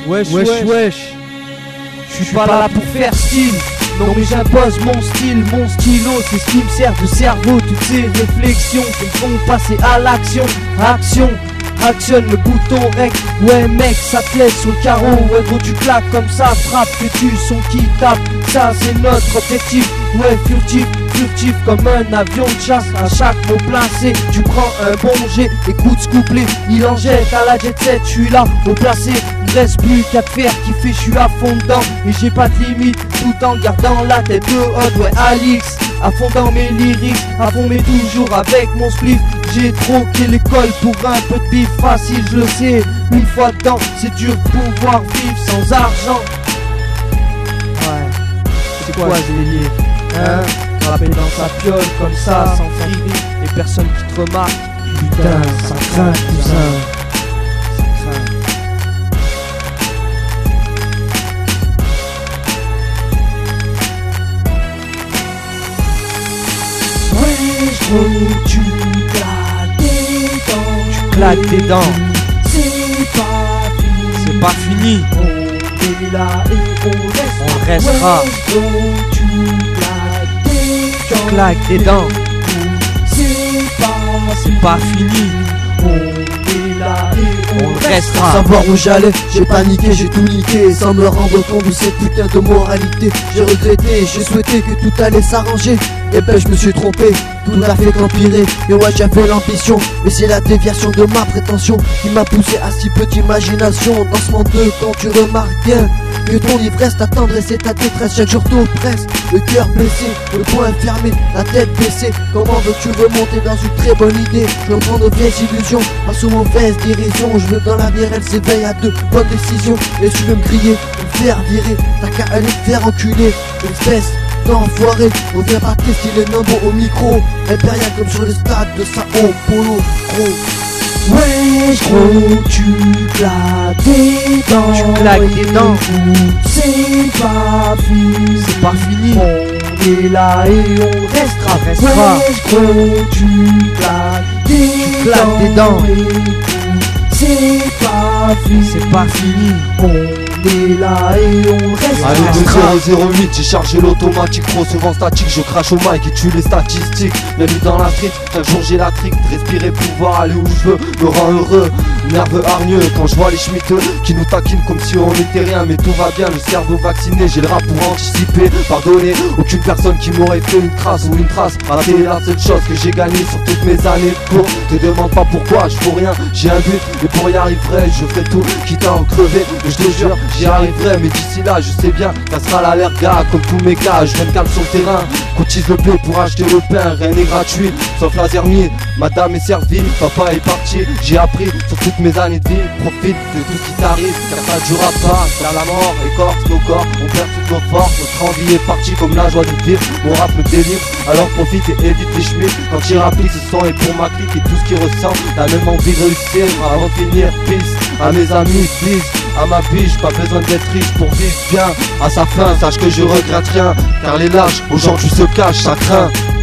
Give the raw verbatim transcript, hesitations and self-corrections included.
Wesh wesh wesh, je suis pas là pour faire style. Non mais j'impose mon style, mon stylo, c'est ce qui me sert de cerveau. Toutes ces réflexions qui me font passer à l'action. Action, actionne le bouton rec. Ouais mec, ça te laisse sur le carreau. Ouais gros tu claques comme ça, frappe, fais-tu son qui tape. Ça c'est notre objectif. Ouais furtif, furtif comme un avion de chasse. À chaque mot placé, tu prends un bon jet. Écoute ce couplet, il en jette à la jet set. Je suis là, au placé, il ne reste plus qu'à te faire kiffer. Je suis à fond dedans et j'ai pas de limite. Tout en gardant la tête haute, ouais Alix. À fond dans mes lyrics, à fond mais toujours avec mon spliff. J'ai troqué l'école pour un peu de bif facile, je le sais. Une fois dedans, c'est dur de pouvoir vivre sans argent. Ouais, c'est quoi ce délire? Hein, rapper dans sa piole comme ça, sans frimer, et personne qui te remarque. Putain, ça craint, cousin. Ça craint. Ouais, gros, tu claques des dents. Tu claques des dents. C'est pas fini. C'est pas fini. On est là et on restera. On restera. Ouais, gros, tu claques des dents. Tu claques des dents. C'est pas, c'est pas fini. On est là et on, on restera. Sans savoir où j'allais, j'ai paniqué, j'ai tout niqué. Sans me rendre compte de cette putain de moralité. J'ai regretté, j'ai souhaité que tout allait s'arranger. Et ben je me suis trompé, tout n'a fait qu'empirer. Et ouais j'avais l'ambition, mais c'est la déviation de ma prétention qui m'a poussé à si peu d'imagination. Dans ce monde de quand tu remarques bien que ton ivresse, ta tendresse et ta détresse chaque jour t'oppresse. Le cœur blessé, le poing fermé, la tête baissée. Comment veux-tu remonter dans une très bonne idée? Je veux prendre de vieilles illusions, face aux mauvaises dérisions. Je veux que dans l'avenir elle s'éveille à de bonnes décisions. Et tu veux me crier, me faire virer, t'as qu'à aller te faire enculer. Espèce d'enfoiré, on vient pas tester les nombres au micro. Impérial comme sur le stade de Sao Paulo, gros. Ouais gros, tu claques des dents. Tu claques des dents. C'est pas fini. C'est pas fini. On est là et on restera. Restera. Ouais gros, tu claques des tu claques des dents. C'est pas fini. C'est pas fini. On est là et on restera. Allez deux zéro zéro huit, j'ai chargé l'automatique, trop souvent statique, je crache au mic et tue les statistiques. Bienvenue dans la street, chaque jour j'ai la trick, de respirer, pouvoir aller où je veux, me rend heureux, nerveux hargneux. Quand je vois les schmitteux qui nous taquinent comme si on était rien, mais tout va bien, le cerveau vacciné, j'ai le rap pour anticiper, pardonner aucune personne qui m'aurait fait une trace ou une trace. Rater la seule chose que j'ai gagnée sur toutes mes années de cours. Te demande pas pourquoi, je fais rien, j'ai un but, et pour y arriver, je ferai tout, quitte à en crever, mais je te jure, j'y arriverai, mais d'ici là, je sais bien, ça sera l'alerte gars, comme tous mes gars, je viens de calme sur le terrain, cotise le blé pour acheter le pain, rien n'est gratuit, sauf la zermie, madame est servie, papa est parti, j'ai appris sur toutes mes années de vie, profite de tout ce qui t'arrive, car ça durera pas, car la mort écorce nos corps, on perd toutes nos forces, notre envie est partie comme la joie de vivre, mon rap me délivre, alors profite et évite les chemins, quand il rapplique ce son est pour ma clique et tout ce qui ressent, la même envie de réussir, avant de finir, peace, à mes amis, peace, à ma biche, pas besoin d'être riche pour vivre bien. À sa fin, sache que je regrette rien, car les lâches aujourd'hui se cachent, ça craint.